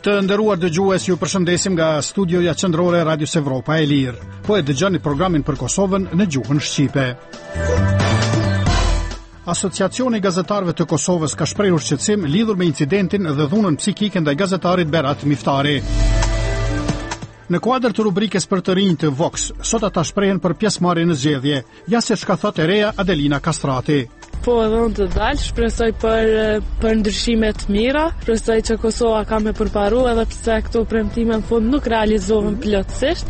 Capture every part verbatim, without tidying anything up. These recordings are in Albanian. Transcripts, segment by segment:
Të nderuar dëgjues, ju përshëndesim nga studioja qendrore e Radios Evropa e Lirë. Po e dëgjoni programin për Kosovën në gjuhën shqipe. Asociacioni i gazetarëve të Kosovës ka shprehur shqetësim lidhur me incidentin dhe dhunën psikike ndaj gazetarit Berat Miftari. Në kuadër të rubrikës për të rinj të Vox, sot ata shprehen për pjesëmarrje në zgjedhje, ja se çka thotë e reja Adelina Kastrati. Po edhe unë të dalë, shpresoj për, për ndryshime të mira, shpresoj që Kosova ka me përparu edhe pse këto premtime në fund nuk realizohen plotësisht.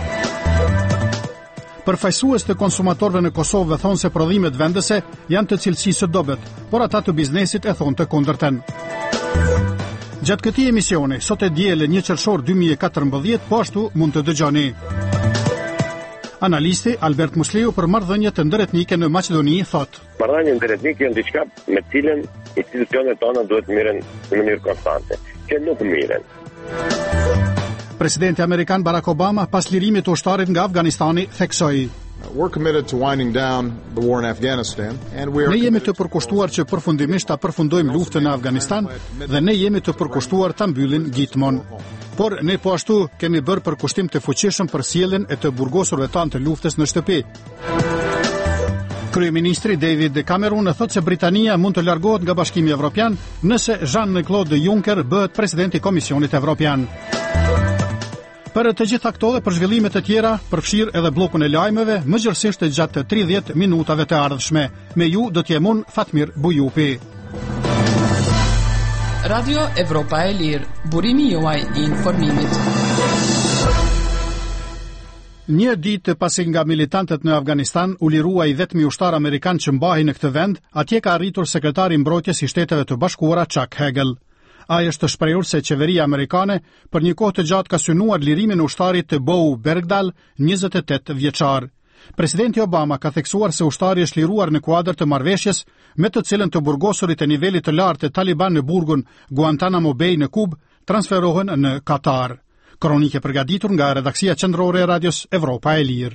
Përfaqësues të konsumatorëve në Kosovë thonë se prodhimet vendese janë të cilësisë së dobët, por ata të biznesit e thonë të kundërtën. Gjatë këtij emisioni, sot e diel një qershor dy mijë e katërmbëdhjetë, po ashtu mund të dëgjoni. Analisti Albert Musleu për marrëdhëniet ndërretnike në Maqedoni thotë: Marrëdhëniet ndërretnike janë diçka me të cilën institucionet tona duhet të mirën në mënyrë konstante, që nuk mirën. Presidenti amerikan Barack Obama pas lirimit të ushtarit nga Afganistani theksoi: We're committed to winding down the war in Afghanistan and we are. Ne jemi të përkushtuar që përfundimisht ta përfundojmë luftën në Afganistan dhe ne jemi të përkushtuar ta mbyllim gjithmonë. Por ne po ashtu kemi bërë përkushtim të fuqishëm për sjelljen e të burgosurve tanë të luftës në shtëpi. Kryeministri David Cameron thotë se Britania mund të largohet nga Bashkimi Evropian nëse Jean-Claude Juncker bëhet presidenti i Komisionit Evropian. Për të gjitha këto dhe për zhvillimet e tjera, përfshir edhe bllokun e lajmeve, më gjërësisht gjatë tridhjetë minutave të ardhshme. Me ju do t'jem unë Fatmir Bujupi. Radio Evropa e Lirë, burimi juaj i informimit. Një ditë pasi nga militantët në Afganistan u liruaj vetmi ushtar amerikan që mbahin në këtë vend, atje ka arritur sekretari i mbrojtjes i Shteteve të Bashkuara Chuck Hagel. Ai është shprehur se qeveria amerikane për një kohë të gjatë ka synuar lirimin e ushtarit të Beau Bergdahl, njëzet e tetë vjeçar. Presidenti Obama ka theksuar se ushtari është liruar në kuadër të marrëveshjes me të cilën të burgosurit e nivelit të lartë të Taliban në burgun Guantanamo Bay në Kubë transferohen në Katar. Kronike përgatitur nga redaksia qendrore e Radios Evropa e Lirë.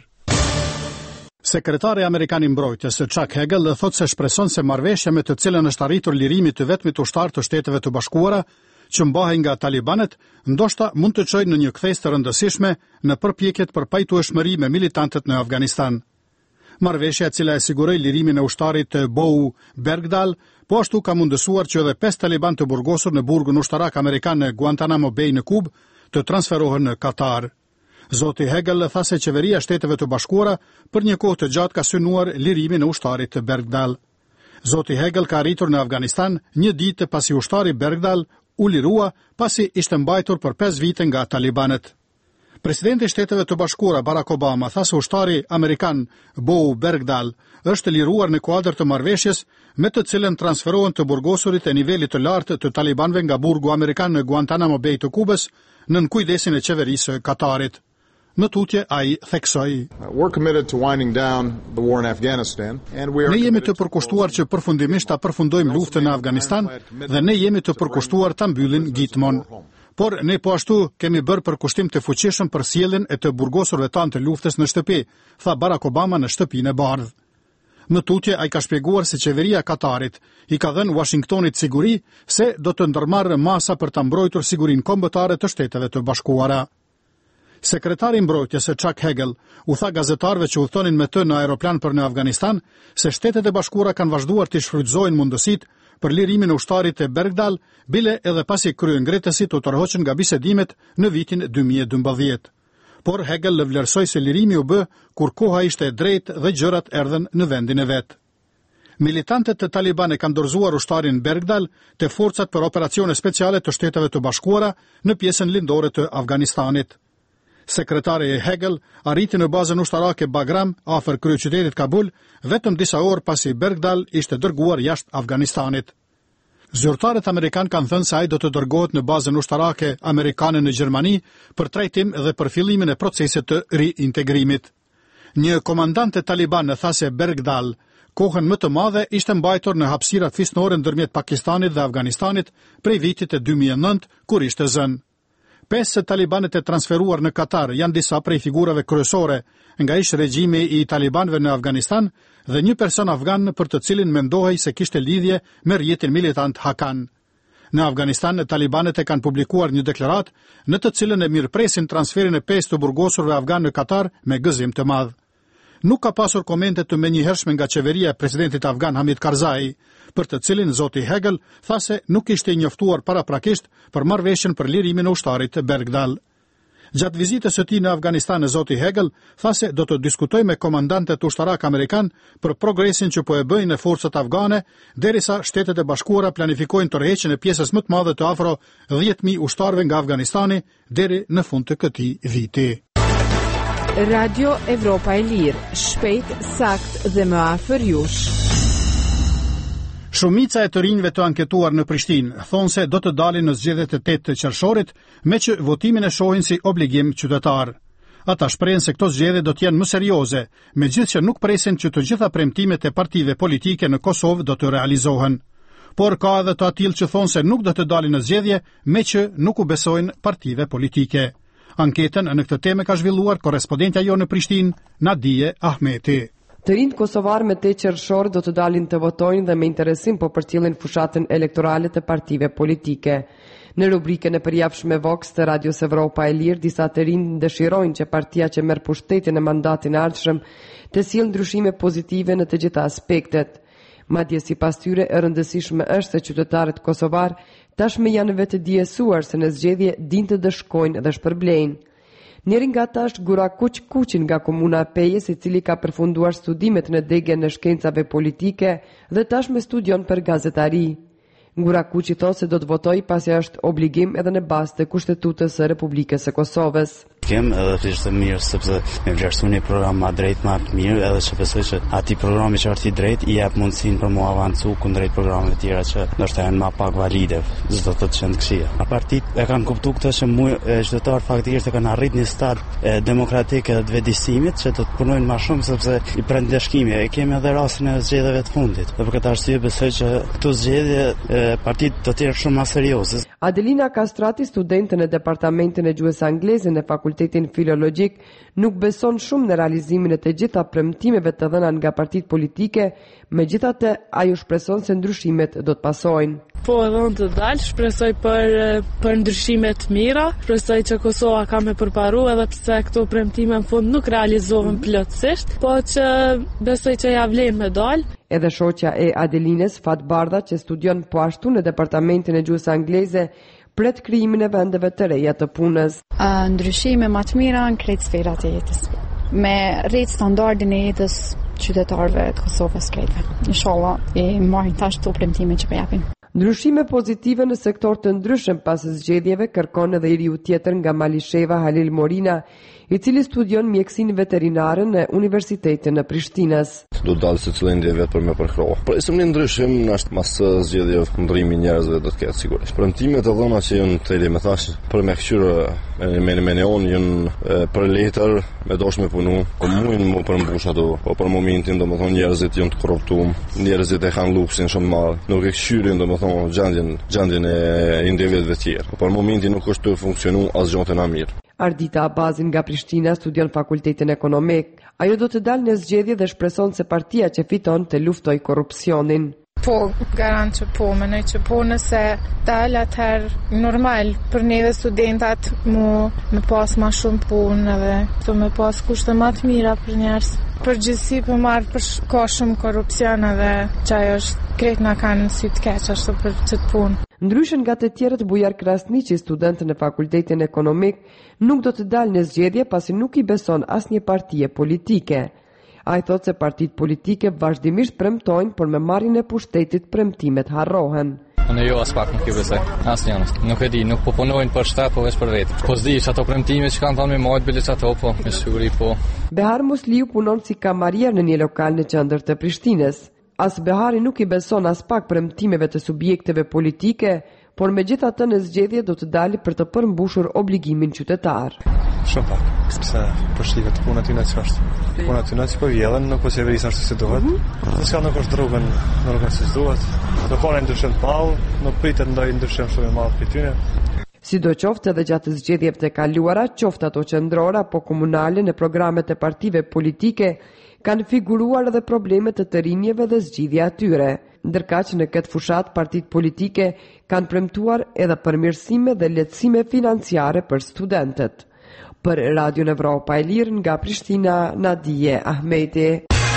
Sekretari amerikan i mbrojtjes Chuck Hagel thotë se shpreson se marrëveshja me të cilën është arritur lirimi të vetmit ushtar të Shteteve të Bashkuara që mbahen nga talibanët, ndoshta mund të çojë në një kthes të rëndësishme në përpjekjet për pajtueshmëri me militantët në Afganistan. Marrëveshja e cila e siguroi lirimin e ushtarit të Beau Bergdahl, po ashtu ka mundësuar që edhe pesë taliban të burgosur në burgun ushtarak amerikan në Guantanamo Bay në Kubë të transferohen në Katar. Zoti Hagel tha se qeveria e Shteteve të Bashkuara për një kohë të gjatë ka synuar lirimin e ushtarit të Bergdahl. Zoti Hagel ka arritur në Afganistan një ditë pasi ushtari Bergdahl u lirua pasi ishte mbajtur për pesë vite nga talibanët. Presidenti i Shteteve të Bashkuara Barack Obama tha se ushtari amerikan Beau Bergdahl është liruar në kuadër të marrëveshjes me të cilën transferohen të burgosurit e nivelit të lartë të talibanëve nga burgu amerikan në Guantanamo Bay të Kubës nën kujdesin e qeverisë së Katarit. Në tutje ai theksoi: We're committed to winding down the war in Afghanistan and we are. Ne jemi të përkushtuar që përfundimisht ta përfundojmë luftën në Afganistan dhe ne jemi të përkushtuar ta mbyllim gjithmonë. Por ne po ashtu kemi bërë përkushtim të fuqishëm për sjelljen e të burgosurve tanë të luftës në shtëpi, tha Barack Obama në shtëpinë e bardhë. Në tutje ai ka shpjeguar se qeveria e Katarit i ka dhënë Washingtonit siguri se do të ndërmarrë masa për ta mbrojtur sigurinë kombëtare të Shteteve të Bashkuara. Sekretari i mbrojtjes Chuck Hagel u tha gazetarëve që udhtonin me të në aeroplan për në Afganistan se Shtetet e Bashkuara kanë vazhduar të shfrytëzojnë mundësitë për lirimin e ushtarit të Bergdahl, bile edhe pasi kryengretësit u tërhoqën nga bisedimet në vitin dy mijë e dymbëdhjetë. Por Hagel vlerësoi se lirimi u bë kur koha ishte e drejtë dhe gjërat erdhen në vendin e vet. Militantët të Taliban e kanë dorëzuar ushtarin Bergdahl te forcat për operacione speciale të Shteteve të Bashkuara në pjesën lindore të Afganistanit. Sekretari Hagel arriti në bazën ushtarake Bagram afër kryeqytetit Kabul vetëm disa orë pasi Bergdahl ishte dërguar jashtë Afganistanit. Zyrtarët amerikan kanë thënë se ai do të dërgohet në bazën ushtarake amerikane në Gjermani për trajtim dhe për fillimin e procesit të riintegrimit. Një komandant e Taliban tha se Bergdahl kohën më të madhe ishte mbajtur në hapësirat fisnore ndërmjet Pakistanit dhe Afganistanit prej vitit e dy mijë e nëntë kur ishte zënë. Pesë talibanët e transferuar në Katar janë disa prej figurave kryesore nga ish regjimi i talibanëve në Afganistan dhe një person afgan për të cilin mendohej se kishte lidhje me rrjetin militant Hakan. Në Afganistan, talibanët e kanë publikuar një deklaratë në të cilën e mirëpresin transferin e pesë të burgosurve afgan në Katar me gëzim të madh. Nuk ka pasur komente të menjëhershme nga qeveria e presidentit afgan Hamid Karzai, për të cilin zoti Hegel tha se nuk ishte i njoftuar paraprakisht për marrëveshjen për lirimin e ushtarit Bergdal. Gjatë vizitës së tij në Afganistan, zoti Hegel tha se do të diskutojë me komandantët ushtarak amerikan për progresin që po e bëjnë forcat afgane, derisa Shtetet e Bashkuara planifikojnë tërheqjen e pjesës më të madhe të afro dhjetë mijë ushtarëve nga Afganistani deri në fund të këtij viti. Radio Evropa e Lirë, shpejt, sakt dhe më afër jush. Shumica e të rinjve të anketuar në Prishtinë thonë se do të dalin në zgjedhjet e tetë të qershorit, me që votimin e shohin si obligim qytetar. Ata shprehen se këto zgjedhje do të jenë më serioze, megjithëse nuk presin që të gjitha premtimet e partive politike në Kosovë do të realizohen. Por ka edhe të atill që thonë se nuk do të dalin në zgjedhje, me që nuk u besojnë partive politike. Anketën në këtë temë ka zhvilluar korrespondentja jo në Prishtinë, Nadije Ahmeti. Të rinjt kosovar me te qershor do të dalin të votojnë dhe me interesim po përcjellin fushatën elektorale të partive politike. Në rubrikën e përjavshme Vox të Radios Evropa e Lirë, disa të rinj dëshirojnë që partia që merr pushtetin e mandatin e ardhshëm të sjellë ndryshime pozitive në të gjitha aspektet. Madje sipas tyre e rëndësishme është se qytetarët kosovar tashmë janë vetë dijesuar se në zgjedhje din të dëshkojnë dhe shpërblejnë. Njëri nga ata është Gurakuq Kuqin nga komuna e Pejës, i cili ka përfunduar studimet në degën e shkencave politike dhe tashmë studion për gazetari. Gurakuq i thotë se do të votojë pasi është obligim edhe në bazë të Kushtetutës së Republikës së Kosovës. Kem edhe ishte mirë sepse me vlerësuar një program më drejt më të mirë, edhe që besoj që atij programi që është i drejtë i jep mundësinë për mu avancu kundrejt programeve të tjera që ndoshta janë më pak valide, çdo të të qenë këshia. A partitë e kanë kuptuar këtë që mu qytetar faktikisht e kanë arrit një stad demokratik edhe të vetëdijsimit që të punojnë më shumë sepse i prend dashkimi. E kemi edhe rastin e zgjedhjeve të fundit. Dhe për këtë arsye besoj që këto zgjedhje partitë do të jenë shumë më serioze. Adelina Kastrati, studente në departamentin e gjuhës angleze në Fakultetin Filologjik, nuk beson shumë në realizimin e të gjitha premtimeve të dhëna nga partitë politike, megjithatë ajo shpreson se ndryshimet do të pasojnë. Po, edhe unë të dalë, shpresoj për, për ndryshime të mira, shpresoj që Kosova ka me përparu edhe pse këto premtime në fund nuk realizohen plotësisht, po që besoj që ja vlen me dalë. Edhe shoqja e Adelines, Fat Bardha, që studion po ashtu në departamentin e gjuhës angleze, pret krijimin e vendeve të reja të punës. Uh, ndryshime më të mira në krejt sferat e jetës, me rrit standardin e jetës qytetarëve të Kosovës krejtve. Inshallah, i marrin tash këto premtime që po japin. Ndryshime pozitive në sektor të ndryshëm pas zgjedhjeve kërkon edhe i riu tjetër nga Malisheva, Halil Morina, i cili studion mjekësinë veterinare në Universitetin e Prishtinës. Do të dalë secili ndje vetë për me përkroh. Presim një ndryshim është mas zgjedhje ndrimi njerëzve do të ketë sigurisht. Premtimet e dhëna që janë teli me thash për me kthyer me me neon janë për letër me dosh me punu. Komunin më përmbush ato, po për momentin domethënë njerëzit janë të korruptuar, njerëzit e kanë luksin shumë madh. Nuk e kthyerin domethënë gjendjen gjendjen e individëve të tjerë. Po për momentin nuk është të funksionu asgjë të na mirë. Ardita Abazin nga Prishtina studion Fakultetin Ekonomik. Ajo do të dalë në zgjedhje dhe shpreson se partia që fiton të luftoj korrupsionin. Po, garant që po, menoj që po nëse dalë atëherë normal për neve studentat mu me pas ma shumë punë dhe të me pas kushte ma të mira për njerës. Përgjithësi për marë për ka shumë korrupsion edhe që ajo është krejt nga kanë në sy të keq ashtu për që të punë. Ndryshën nga të tjerët, Bujar Krasniqi, student në Fakultetin Ekonomik, nuk do të dalë në zgjedhje pasi nuk i beson asnjë partie politike. Ai thotë se partitë politike vazhdimisht premtojnë, por me marrjen e pushtetit premtimet harrohen. Unë jo as pak nuk i besoj. Asnjë. Nuk e di, nuk po punojnë për shtat, po vetëm për vetë. Po s'dish ato premtime që kanë thënë me majt bile ato, po me siguri po. Behar Musliu punon si kamarier në një lokal në qendër të Prishtinës. As Behari nuk i beson as pak premtimeve të subjekteve politike, por megjithatë në zgjedhje do të dalë për të përmbushur obligimin qytetar. Shumë pak, sepse përshtivet puna aty në çështë. Puna aty në po vjedhen, nuk po severisë ashtu si duhet. S'ka nuk është drogën, në rrugën si duhet. Do kanë ndryshim të madh, nuk pritet ndaj ndryshim shumë i madh për tyne. Sidoqoftë edhe gjatë zgjedhjeve të kaluara, qoftë ato qendrore apo komunale në programet e partive politike, kanë figuruar edhe problemet të të rinjeve dhe zgjidhja atyre. ndërka që në këtë fushat partitë politike kanë premtuar edhe përmirësime dhe lehtësime financiare për studentët. Për Radio Evropa e Lirë nga Prishtina, Nadije Ahmeti.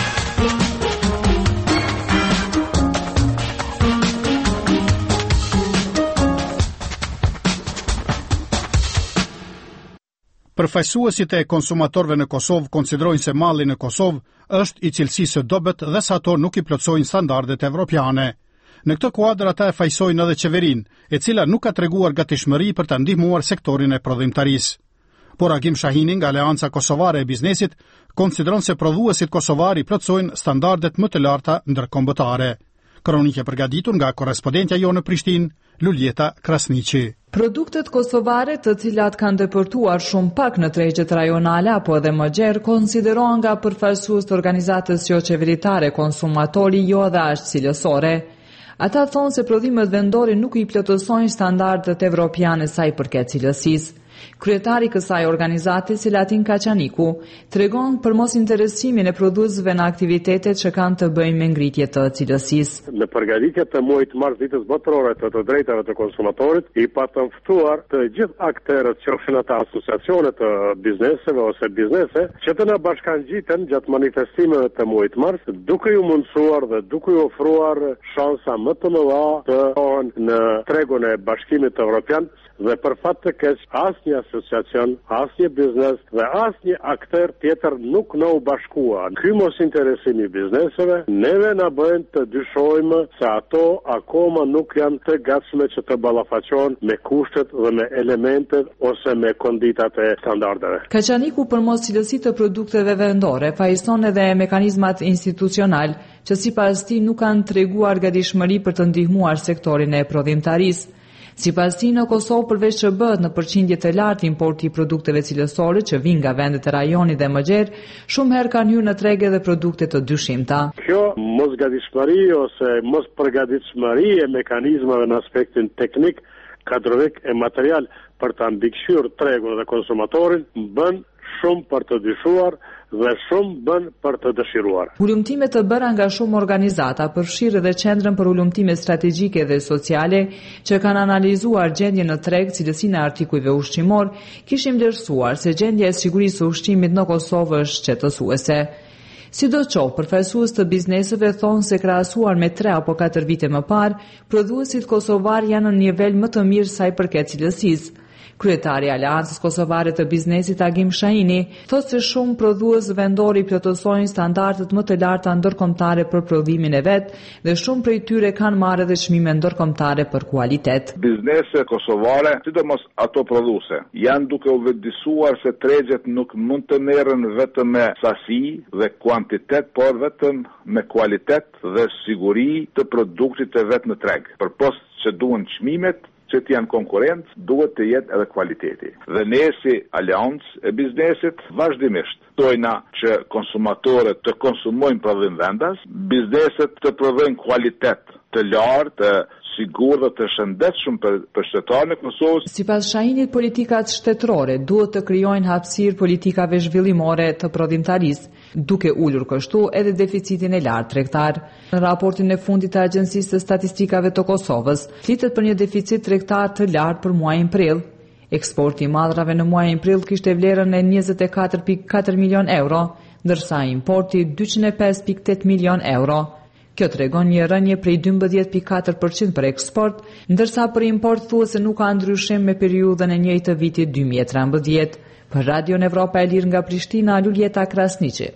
Përfaqësuesit e konsumatorëve në Kosovë konsiderojnë se malli në Kosovë është i cilësisë së dobët dhe sa ato nuk i plotësojnë standardet evropiane. Në këtë kuadër ata e fajsojnë edhe qeverinë, e cila nuk ka treguar gatishmëri për ta ndihmuar sektorin e prodhimtarisë. Por Agim Shahini nga Aleanca Kosovare e Biznesit konsideron se prodhuesit kosovar i plotësojnë standardet më të larta ndërkombëtare. Kronike përgatitur nga korrespondentja jonë në Prishtinë, Luljeta Krasniqi. Produktet kosovare të cilat kanë depërtuar shumë pak në tregjet rajonale apo edhe më gjerë konsiderohen nga përfaqësues të organizatës jo qeveritare konsumatori jo dhe ashtë cilësore. Ata thonë se prodhimet vendore nuk i plotësojnë standardet evropiane sa i përket cilësisë. Kryetari kësaj organizate, Selatin Kaçaniku, tregon për mos interesimin e prodhuesve në aktivitetet që kanë të bëjnë me ngritje të cilësisë. Në përgatitje të muajit mars ditës botërore të të drejtave të konsumatorit, i patëm ftuar të gjithë akterët që qofshin ata asociacione të bizneseve ose biznese, që të na bashkangjiten gjatë manifestimeve të muajit mars, duke ju mundësuar dhe duke ju ofruar shansa më të mëdha të qohen në tregun e Bashkimit Evropian. Dhe për fat të keq, asnjë asociacion, asnjë biznes dhe asnjë akter tjetër nuk na u bashkua. Ky mos interesimi i bizneseve neve na bën të dyshojmë se ato akoma nuk janë të gatshme që të ballafaqohen me kushtet dhe me elementet ose me konditat e standardeve. Kaçaniku për mos cilësi të produkteve vendore fajson edhe mekanizmat institucional që sipas tij nuk kanë treguar gatishmëri për të ndihmuar sektorin e prodhimtarisë. Sipas tij në Kosovë përveç që bëhet në përqindje të lartë importi i produkteve cilësore që vijnë nga vendet e rajonit dhe më gjerë, shumë herë kanë hyrë në treg edhe produkte të dyshimta. Kjo mosgatishmëri ose mos përgatitshmëri e mekanizmave në aspektin teknik, kadrovik e material për ta mbikëqyrë tregun dhe konsumatorin bën shumë për të dyshuar dhe shumë bën për të dëshiruar. Ulumtime të bëra nga shumë organizata përfshirë edhe Qendrën për Ulumtime Strategjike dhe Sociale që kanë analizuar gjendjen në treg, cilësinë e artikujve ushqimor, kishin vlerësuar se gjendja e sigurisë së ushqimit në Kosovë është qetësuese. Sidoqoftë, përfaqësues të bizneseve thonë se krahasuar me tre apo katër vite më parë, prodhuesit kosovar janë në nivel më të mirë sa i përket cilësisë. Kryetari i Aleancës Kosovare të Biznesit Agim Shahini thotë se shumë prodhues vendor i plotësojnë standardet më të larta ndërkombëtare për prodhimin e vet dhe shumë prej tyre kanë marrë edhe çmime ndërkombëtare për kualitet. Bizneset kosovare, sidomos ato prodhuese, janë duke u vetëdijsuar se tregjet nuk mund të merren vetëm me sasi dhe kuantitet, por vetëm me kualitet dhe siguri të produktit të vet në treg. Përpos që duhen çmimet që të janë konkurrent, duhet të jetë edhe kualiteti. Dhe ne si Aleancë e Biznesit vazhdimisht tojna që konsumatorët të konsumojnë prodhim vendas, bizneset të prodhojnë kualitet të lartë, të sigur dhe të shëndetshëm për, për shtetarën e Kosovës. Sipas Shahinit, politikat shtetërore duhet të krijojnë hapësirë politikave zhvillimore të prodhimtarisë, duke ulur kështu edhe deficitin e lartë tregtar. Në raportin e fundit të Agjencisë së Statistikave të Kosovës, flitet për një deficit tregtar të lartë për muajin prill. Eksporti i madrave në muajin prill kishte vlerën e njëzet e katër pikë katër milion euro, ndërsa importi dyqind e pesë pikë tetë milion euro. Kjo tregon një rënje prej dymbëdhjetë pikë katër përqind për eksport, ndërsa për import thuhet se nuk ka ndryshim me periudhën e njëjtë të vitit dy mijë e trembëdhjetë. Për Radio Evropa e Lirë nga Prishtina, Luljeta Krasniqi.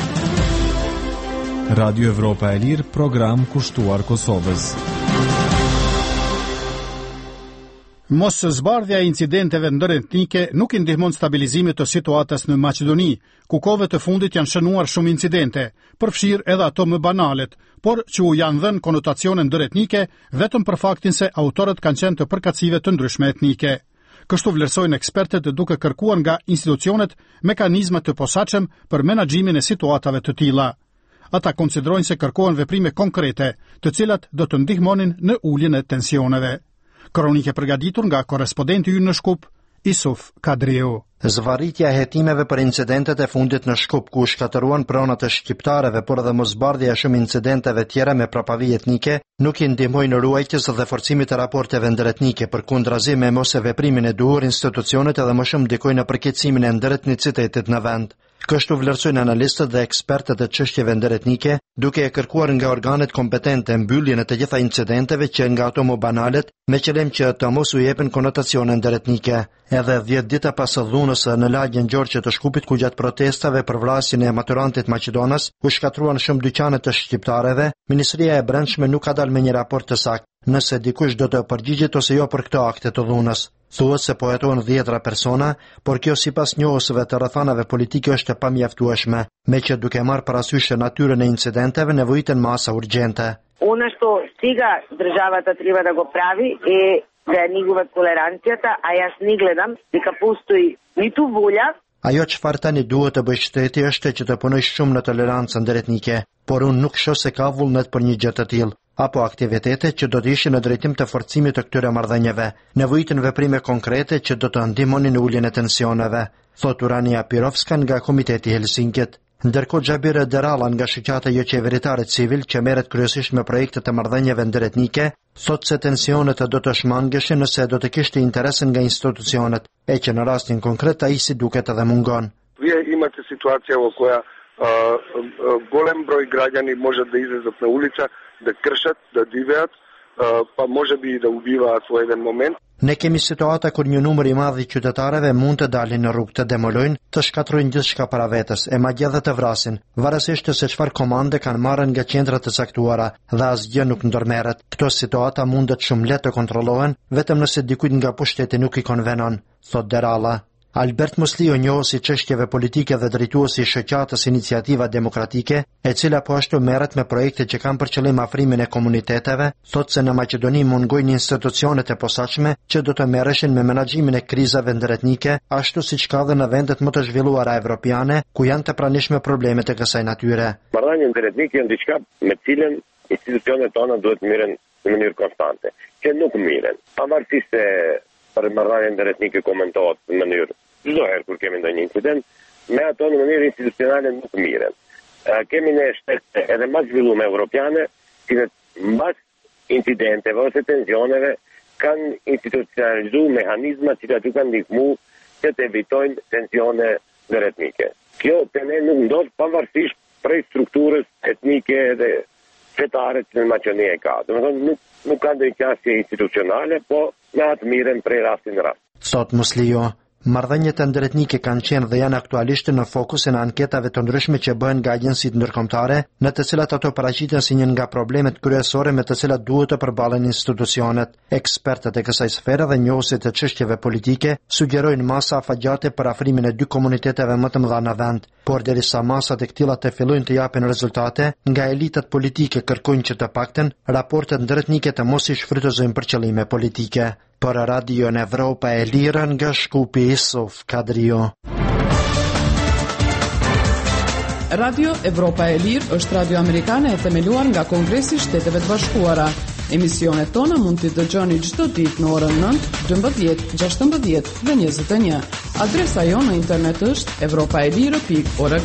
Radio Evropa e Lirë, program kushtuar Kosovës. Mos zbardhja e incidenteve ndëretnike nuk i ndihmon stabilizimit të situatës në Maqedoni, ku kohëve të fundit janë shënuar shumë incidente, përfshirë edhe ato më banalet, por që u janë dhënë konotacione ndëretnike vetëm për faktin se autorët kanë qenë të përkatësive të ndryshme etnike. Kështu vlerësojnë ekspertët duke kërkuar nga institucionet mekanizma të posaçëm për menaxhimin e situatave të tilla. Ata konsiderojnë se kërkohen veprime konkrete, të cilat do të ndihmonin në uljen e tensioneve. Kronike përgatitur nga korrespondenti ynë në Shkup, Isuf Kadriu. Zvarritja e hetimeve për incidentet e fundit në Shkup, ku shkatëruan pronat e shqiptarëve, por edhe mosbardhja e shumë incidenteve tjera me prapavi etnike, nuk i ndihmojnë ruajtjes dhe forcimit të raporteve ndëretnike, përkundrazi me mos e veprimin e duhur, institucionet edhe më shumë ndikojnë në përkeqësimin e ndëretnicitetit në vend. Kështu vlerësojnë analistët dhe ekspertët e çështjeve ndëretnike, duke e kërkuar nga organet kompetente mbylljen e të gjitha incidenteve që nga ato më banalet, me qëllim që të mos u jepen konotacione ndëretnike. Edhe dhjetë dita pas dhunës në lagjen Gjorgje të Shkupit, ku gjatë protestave për vrasjen e maturantit maqedonas u shkatruan shumë dyqane të shqiptarëve, Ministria e Brendshme nuk ka dalë me një raport të saktë nëse dikush do të përgjigjet ose jo për këto akte të dhunës. Thuhet se po jetohen dhjetra persona, por kjo sipas njohësve të rrethanave politike është e pamjaftueshme, me që duke marrë parasysh natyrën e incidenteve nevojiten masa urgjente. Ono što stiga državata treba da go pravi e da je njegova tolerancijata, a jaz ni gledam дека postoji niti volja. Ajo çfarë tani duhet të bëjë shteti është që të punojë shumë në tolerancën ndëretnike, por unë nuk shoh se ka vullnet për një gjë të tillë, apo aktivitete që do të ishin në drejtim të forcimit të këtyre marrëdhënieve. Nevojitin veprime konkrete që do të ndihmonin në uljen e tensioneve, thot Urania Pirovska nga Komiteti i Helsinkit. Ndërkohë Xhabir Deralla nga shoqata jo qeveritare civil që merret kryesisht me projekte të marrëdhënieve ndëretnike, thot se tensionet do të shmangeshin nëse do të kishte interesin nga institucionet, e që në rastin konkret ai si duket edhe mungon. Вие имате ситуација во која голем број граѓани можат да излезат на улица, да кршат, да дивеат, pa може би да убиваат во еден момент. Ne kemi situata kur një numër i madh i qytetarëve mund të dalin në rrugë, të demolojnë, të shkatrojnë gjithçka para vetes, e madje edhe të vrasin, varësisht se çfarë komande kanë marrë nga qendrat e caktuara dhe asgjë nuk ndërmerret. Këto situata mundet shumë lehtë të kontrollohen, vetëm nëse dikujt nga pushteti nuk i konvenon, thot Deralla. Albert Muslio, njohës i çështjeve politike dhe drejtuesi i shoqatës Iniciativa Demokratike, e cila po ashtu merret me projekte që kanë për qëllim afrimin e komuniteteve, thotë se në Maqedoni mungojnë institucionet e posaçme që do të merreshin me menaxhimin e krizave ndëretnike, ashtu siç ka dhe në vendet më të zhvilluara evropiane, ku janë të pranishme problemet e kësaj natyre. Marrëdhënia ndëretnike janë diçka me cilën institucionet tona duhet miren në mënyrë konstante, që nuk miren. Pavarësisht se për marrëdhënien ndëretnike komentohet në mënyrë çdo herë kur kemi ndonjë incident, me ato në mënyrë institucionale nuk miren. Kemi në shtete edhe më zhvilluara evropiane, që mbas incidenteve ose tensioneve kanë institucionalizuar mehanizma që aty kanë ndihmuar që të evitojnë tensione ndëretnike. Kjo të ne nuk ndodh pavarësisht prej strukturës etnike dhe fetare që në Maqedoni e ka. Domethënë nuk nuk ka ndonjë qasje institucionale, po me atë miren prej rasti në rast. Thot Muslio. Marrëdhëniet ndëretnike kanë qenë dhe janë aktualisht në fokusin e anketave të ndryshme që bëhen nga agjencitë ndërkombëtare, në të cilat ato paraqiten si një nga problemet kryesore me të cilat duhet të përballen institucionet. Ekspertët e kësaj sfere dhe njohësit të çështjeve politike sugjerojnë masa afatgjate për afrimin e dy komuniteteve më të mëdha në vend, por derisa masat e këtilla të fillojnë të japin rezultate, nga elitat politike kërkojnë që të paktën raportet ndëretnike të mos i shfrytëzojnë për qëllime politike. Për Radio në Evropa e Lirë nga Shkupi Isuf Kadrio. Radio Evropa e Lirë është radio amerikane e themeluar nga Kongresi i Shteteve të Bashkuara. Emisionet tona mund t'i dëgjoni çdo ditë në orën nëntë, dymbëdhjetë, gjashtëmbëdhjetë dhe njëzet e një. Adresa jonë në internet është evropaelire pikë org.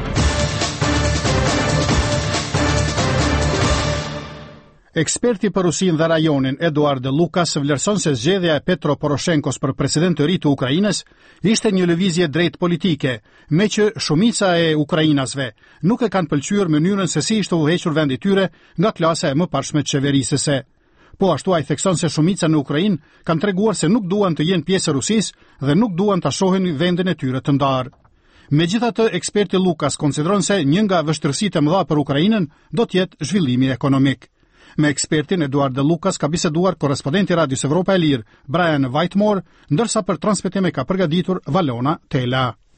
Eksperti për Rusinë dhe rajonin Eduard Lukas vlerëson se zgjedhja e Petro Poroshenkos për president të ri të Ukrainës ishte një lëvizje drejt politike, me që shumica e ukrainasve nuk e kanë pëlqyer mënyrën se si ishte udhëhequr vendi i tyre nga klasa e mëparshme qeverisëse. Po ashtu ai thekson se shumica në Ukrainë kanë treguar se nuk duan të jenë pjesë e Rusisë dhe nuk duan ta shohin vendin e tyre të ndarë. Megjithatë, eksperti Lukas konsideron se një nga vështirësitë e mëdha për Ukrainën do të jetë zhvillimi ekonomik. Me ekspertin Eduard Lukas ka biseduar korrespondenti i Radios Evropa e Lirë, Brian Whitemore, ndërsa për transmetim e ka përgatitur Valona Tela.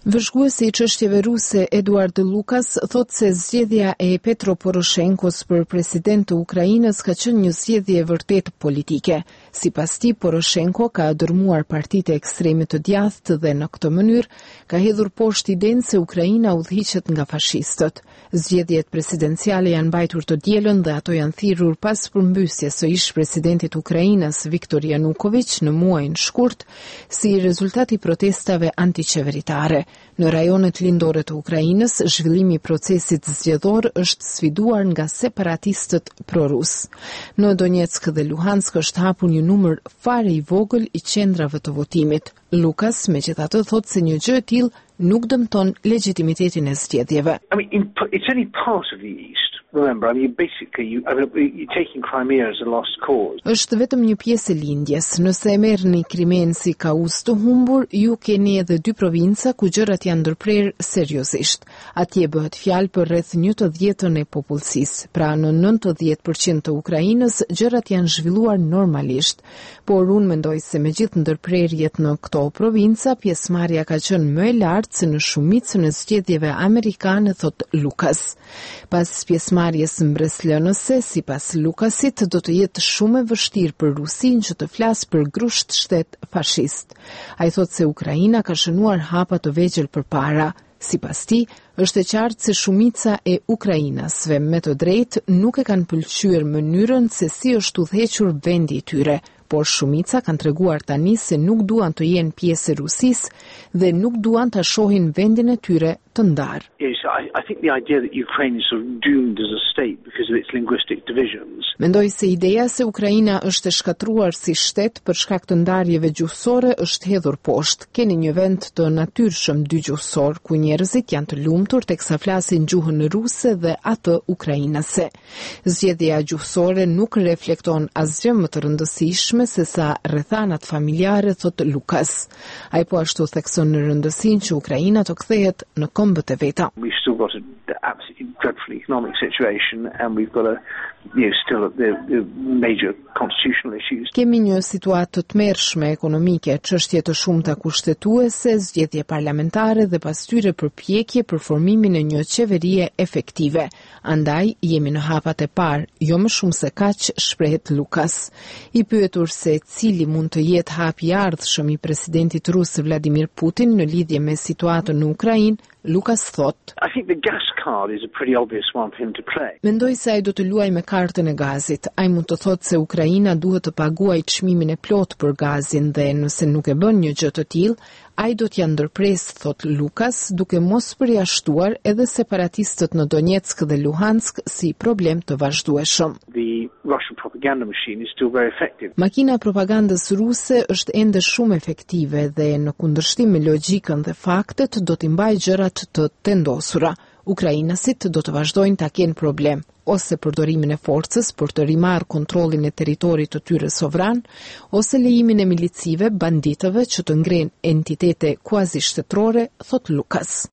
Vëzhguesi i çështjeve ruse Eduard Lukas thot se zgjedhja e Petro Poroshenkos për president të Ukrainës ka qenë një zgjedhje vërtet politike. Sipas tij, Poroshenko ka dërmuar partitë e ekstremit të djathtë dhe në këtë mënyrë ka hedhur poshtë idenë se Ukraina udhëhiqet nga fashistët. Zgjedhjet presidenciale janë mbajtur të dielën dhe ato janë thirrur pas përmbysjes së ish presidentit të Ukrainës Viktor Yanukovych në muajin shkurt si rezultat i protestave antiqeveritare. Në rajonet lindore të Ukrainës, zhvillimi i procesit zgjedhor është sfiduar nga separatistët prorus. Në Donetsk dhe Luhansk është hapur një numër fare i vogël i qendrave të votimit. Lukas megjithatë thotë se një gjë e tillë nuk dëmton legitimitetin e zgjedhjeve. I mean, in, it's only part of the East. Remember, I mean, basically, you, I mean, you're taking Crimea as a lost cause. Është vetëm një pjesë e lindjes. Nëse e merrni Krimen si kauz të humbur, ju keni edhe dy provinca ku gjërat janë ndërprer seriozisht. Atje bëhet fjalë për rreth njëntëdhjetë e popullsisë. Pra në nëntëdhjetë përqind të Ukrainës gjërat janë zhvilluar normalisht. Por unë mendoj se me gjithë ndërprerjet në këto provinca, pjesëmarrja ka qenë më e lartë se në shumicën e zgjedhjeve amerikane, thot Lukas. Pas pjesëmarrjes mbreslënëse, sipas Lukasit, do të jetë shumë e vështirë për Rusinë që të flasë për grusht shtet fashist. Ai thotë se Ukraina ka shënuar hapa të vegjël përpara. Sipas tij, është e qartë se shumica e ukrainasve me të drejtë nuk e kanë pëlqyer mënyrën se si është udhëhequr vendi i tyre, por shumica kanë treguar tani se nuk duan të jenë pjesë e Rusisë dhe nuk duan ta shohin vendin e tyre të ndarë. Yes, I, I think the idea that Ukraine is sort of doomed as a state because of its linguistic divisions. Mendoj se ideja se Ukraina është e shkatruar si shtet për shkak të ndarjeve gjuhësore është hedhur poshtë. Keni një vend të natyrshëm dy gjuhësor ku njerëzit janë të lumtur teksa flasin gjuhën ruse dhe atë ukrainase. Zgjedhja gjuhësore nuk reflekton asgjë më të rëndësishme se sa rrethanat familjare, thot Lukas. Ai po ashtu thekson në rëndësinë që Ukraina të kthehet në kombët e veta. We've still got an absolutely dreadful economic situation and we've got a, you know, still the, the major constitutional issues. Kemi një situatë të tmerrshme ekonomike, çështje të shumta kushtetuese, zgjedhje parlamentare dhe pas tyre përpjekje për formimin e një qeverie efektive. Andaj jemi në hapat e parë, jo më shumë se kaq, shprehet Lukas. I pyetur se cili mund të jetë hapi i ardhshëm i presidentit rus Vladimir Putin në lidhje me situatën në Ukrainë, Lukas thot: I think the gas card is a pretty obvious one for him to play. Mendoj se ai do të luajë me kartën e gazit. Ai mund të thotë se Ukraina duhet të paguajë çmimin e plot për gazin dhe nëse nuk e bën një gjë të tillë, ai do t'ja ndërpres, thot Lukas, duke mos përjashtuar edhe separatistët në Donetsk dhe Luhansk si problem të vazhdueshëm. The Russian propaganda machine is still very effective. Makina e propagandës ruse është ende shumë efektive dhe në kundërshtim me logjikën dhe faktet do t'i mbajë gjërat të tendosura. Ukrainasit do të vazhdojnë ta kenë problem ose përdorimin e forcës për të rimarrë kontrollin e territorit të tyre sovran, ose lejimin e milicive, banditëve që të ngrenë entitete kuazi shtetërore, thot Lukas.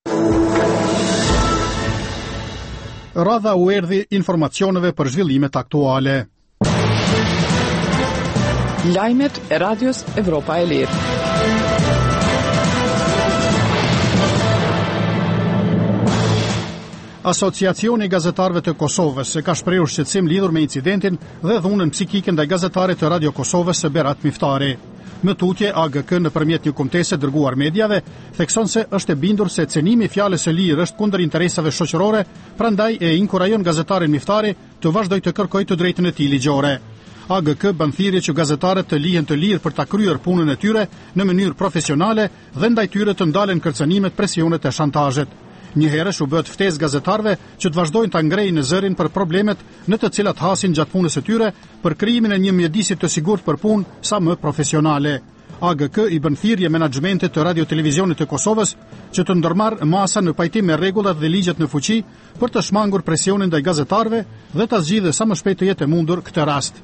Radha u erdhi informacioneve për zhvillimet aktuale. Lajmet e Radios Evropa e Lirë. Asociacioni i gazetarëve të Kosovës ka shprehur shqetësim lidhur me incidentin dhe dhunën psikike ndaj gazetarit të Radio Kosovës Berat Miftari. Më tutje, A G K nëpërmjet një kumtese dërguar mediave thekson se është e bindur se cenimi i fjalës së lirë është kundër interesave shoqërore, prandaj e inkurajon gazetarin Miftari të vazhdojë të kërkojë të drejtën e tij ligjore. A G K bën thirrje që gazetarët të lihen të lirë për ta kryer punën e tyre në mënyrë profesionale dhe ndaj tyre të ndalen kërcënimet, presionet e shantazhet. Një herësh u bëhet ftesë gazetarëve që të vazhdojnë ta ngrejnë zërin për problemet në të cilat hasin gjatë punës së tyre për krijimin e një mjedisi të sigurt për punë sa më profesionale. A G K i bën thirrje menaxhmentit të Radio-Televizionit të Kosovës që të ndërmarrë masa në pajtim me rregullat dhe ligjet në fuqi për të shmangur presionin ndaj gazetarëve dhe ta zgjidhë sa më shpejt të jetë e mundur këtë rast.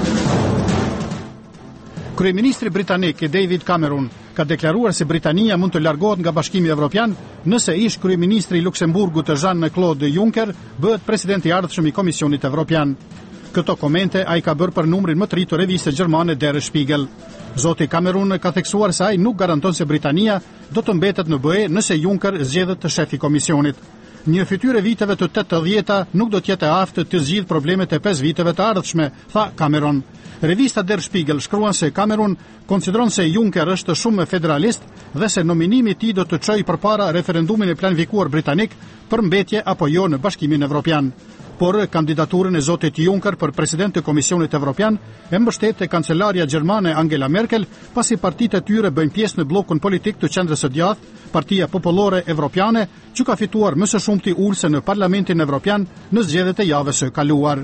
Kryeministri britanik David Cameron ka deklaruar se Britania mund të largohet nga Bashkimi Evropian nëse ish kryeministri i Luksemburgut Jean-Claude Juncker bëhet president i ardhshëm i Komisionit Evropian. Këto komente ai ka bërë për numrin më të ri të revistës gjermane Der Spiegel. Zoti Cameron ka theksuar se ai nuk garanton se Britania do të mbetet në B E nëse Juncker zgjedhet të shefi komisionit. Një fytyrë viteve të tetëdhjeta nuk do të jetë e aftë të zgjidhë problemet e pesë viteve të ardhshme, tha Cameron. Revista Der Spiegel shkruan se Cameron konsideron se Juncker është shumë federalist dhe se nominimi i tij do të çojë përpara referendumin e planifikuar britanik për mbetje apo jo në Bashkimin Evropian. Por kandidaturën e zotit Juncker për president të Komisionit Evropian e mbështet e kancelaria gjermane Angela Merkel, pasi partitë e tyre bëjnë pjesë në bllokun politik të qendrës së djathtë, Partia Popullore Evropiane, që ka fituar më së shumti ulse në Parlamentin Evropian në zgjedhjet e javës së kaluar.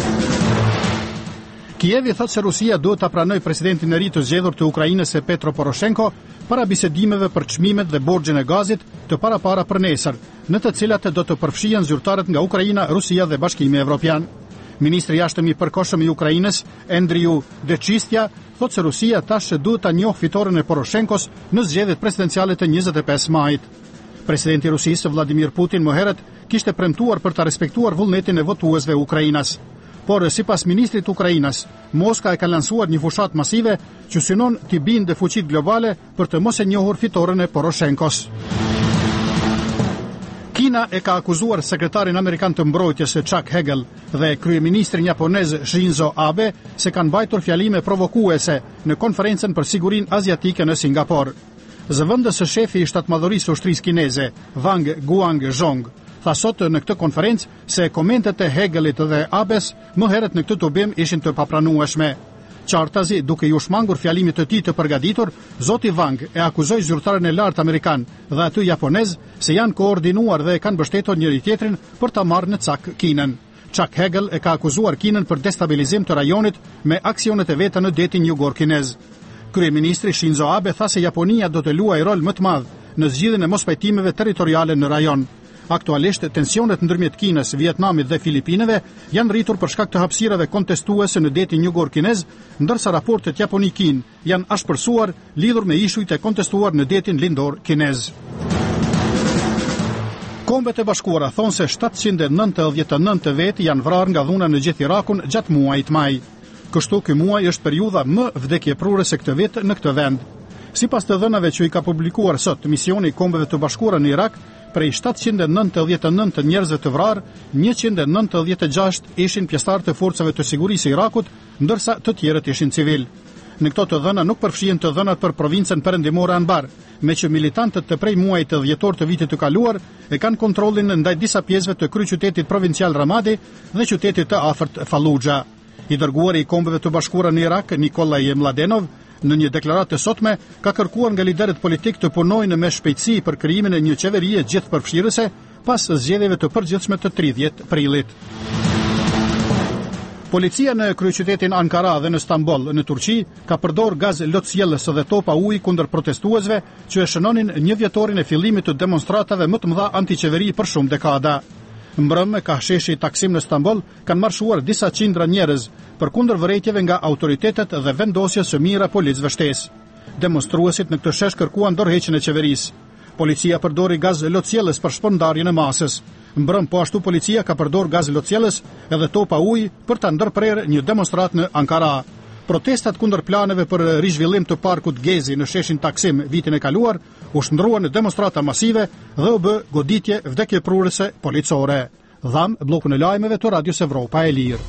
Kievi thotë se Rusia duhet ta pranojë presidentin e ri të zgjedhur të Ukrainës e Petro Poroshenko para bisedimeve për çmimet dhe borxhin e gazit të parapara për nesër, në të cilat do të përfshihen zyrtarët nga Ukraina, Rusia dhe Bashkimi Evropian. Ministri i jashtëm i përkohshëm i Ukrainës, Andriy Dechistya, thotë se Rusia tash duhet ta njohë fitoren e Poroshenkos në zgjedhjet presidenciale të njëzet e pesë majit. Presidenti i Rusisë Vladimir Putin më herët kishte premtuar për ta respektuar vullnetin e votuesve Ukrainas. Por sipas ministrit të Ukrainës, Moska e ka lansuar një fushat masive që synon t'i bindë fuqitë globale për të mos e njohur fitoren e Poroshenkos. Kina e ka akuzuar sekretarin amerikan të mbrojtjes Chuck Hagel dhe kryeministrin japonez Shinzo Abe se kanë mbajtur fjalime provokuese në konferencën për sigurinë aziatike në Singapur. Zëvendës së shefi i shtatmadhërisë së ushtrisë kineze, Wang Guangzhong, tha sot në këtë konferencë se komentet e Hegelit dhe Abes më herët në këtë tubim ishin të papranueshme. Qartazi, duke ju shmangur fjalimit të tij të përgatitur, zoti Wang e akuzoi zyrtarën e lartë amerikan dhe aty japonez se janë koordinuar dhe e kanë mbështetur njëri tjetrin për ta marrë në cak Kinën. Chuck Hagel e ka akuzuar Kinën për destabilizim të rajonit me aksionet e veta në detin jugor kinez. Kryeministri Shinzo Abe tha se Japonia do të luajë rol më të madh në zgjidhjen e mospajtimeve territoriale në rajon. Aktualisht, tensionet ndërmjet Kinës, Vietnamit dhe Filipinëve janë rritur për shkak të hapësirave kontestuese në detin jugor kinez, ndërsa raportet Japoni-Kinë janë ashpërsuar lidhur me ishujt e kontestuar në detin lindor kinez. Kombet e Bashkuara thonë se shtatëqind e nëntëdhjetë e nëntë vetë janë vrarë nga dhuna në gjithë Irakun gjatë muajit maj. Kështu ky muaj është periudha më vdekjeprurëse këtë vit në këtë vend. Sipas të dhënave që i ka publikuar sot misioni i Kombeve të Bashkuara në Irak, prej shtatëqind e nëntëdhjetë e nëntë njerëzve të vrarë, njëqind e nëntëdhjetë e gjashtë ishin pjesëtarë të forcave të sigurisë së Irakut, ndërsa të tjerët ishin civil. Në këto të dhëna nuk përfshihen të dhënat për provincën perëndimore Anbar, me që militantët të prej muajit të dhjetor të vitit të kaluar e kanë kontrollin ndaj disa pjesëve të kryeqytetit provincial Ramadi dhe qytetit të afërt Fallujah. I dërguari i Kombeve të Bashkuara në Irak, Nikolaj Mladenov, në një deklaratë të sotme, ka kërkuar nga liderët politik të punojnë me shpejtësi për krijimin e një qeverie gjithëpërfshirëse pas zgjedhjeve të përgjithshme të tridhjetë prillit. Policia në kryeqytetin Ankara dhe në Stamboll, në Turqi, ka përdor gaz lotësjellës dhe topa uji kundër protestuesve që e shënonin një vjetorin e fillimit të demonstratave më të mëdha antiqeveri për shumë dekada. Mbrëmë ka sheshi Taksim në Stamboll kanë marshuar disa qindra njerëz përkundër vërejtjeve nga autoritetet dhe vendosjes së mira policëve shtesë. Demonstruesit në këtë shesh kërkuan dorëheqjen e qeverisë. Policia përdori gaz lotësjellës për shpërndarjen e masës. Mbrëm po ashtu policia ka përdor gaz lotësjellës edhe topa ujë për ta ndërprerë një demonstrat në Ankara. Protestat kundër planeve për rizhvillim të parkut Gezi në sheshin Taksim vitin e kaluar u shndruan në demonstrata masive dhe u bë goditje vdekjeprurëse policore. Dham bllokun e lajmeve të Radios Evropa e Lirë.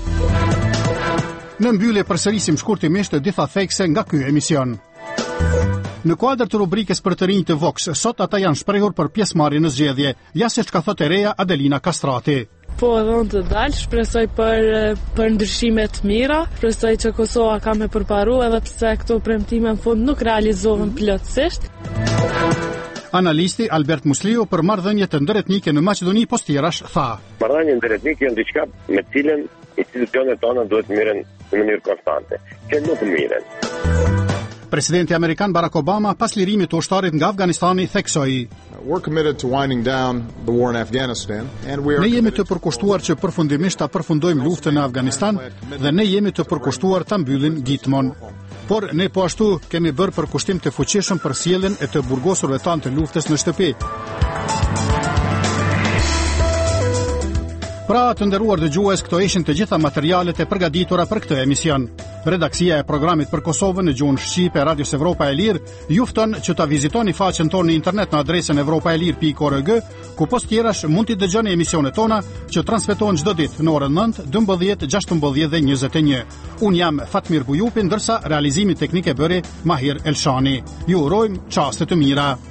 Në mbyllje përsërisim shkurtimisht disa thekse nga ky emision. Në kuadër të rubrikës për të rinj të Vox, sot ata janë shprehur për pjesëmarrje në zgjedhje, ja siç ka thënë e reja Adelina Kastrati. Po, edhe unë të dalë, shpresoj për, për ndryshime të mira, shpresoj që Kosova ka me përparu edhe pse këto premtime në fund nuk realizohen plotësisht. Analisti Albert Musliu për marrëdhënie të ndëretnike në Maqedoni Postirash tha: Marrëdhënie ndëretnike janë diçka me cilën institucionet tona duhet miren në mënyrë konstante, që nuk miren. Presidenti amerikan Barack Obama pas lirimit të ushtarit nga Afganistani theksoi: We're committed to winding down the war in Afghanistan and we are. Ne jemi të përkushtuar që përfundimisht ta përfundojmë luftën në Afganistan dhe ne jemi të përkushtuar ta mbyllim Gitmon. Por ne po ashtu kemi bërë përkushtim të fuqishëm për sjelljen e të burgosurve tanë të luftës në shtëpi. Pra të nderuar dëgjues, këto ishin të gjitha materialet e përgatitura për këtë emision. Redaksia e programit për Kosovën në gjuhën shqipe e Radios Evropa e Lirë ju fton që ta vizitoni faqen tonë në internet në adresën evropaelir pikë org, ku post tjerash mund t'i dëgjoni emisionet tona që transmetohen çdo ditë në orën nëntë, dymbëdhjetë, gjashtëmbëdhjetë dhe njëzet e një. Un jam Fatmir Bujupi, ndërsa realizimin teknik e bëri Mahir Elshani. Ju urojmë çaste të mira.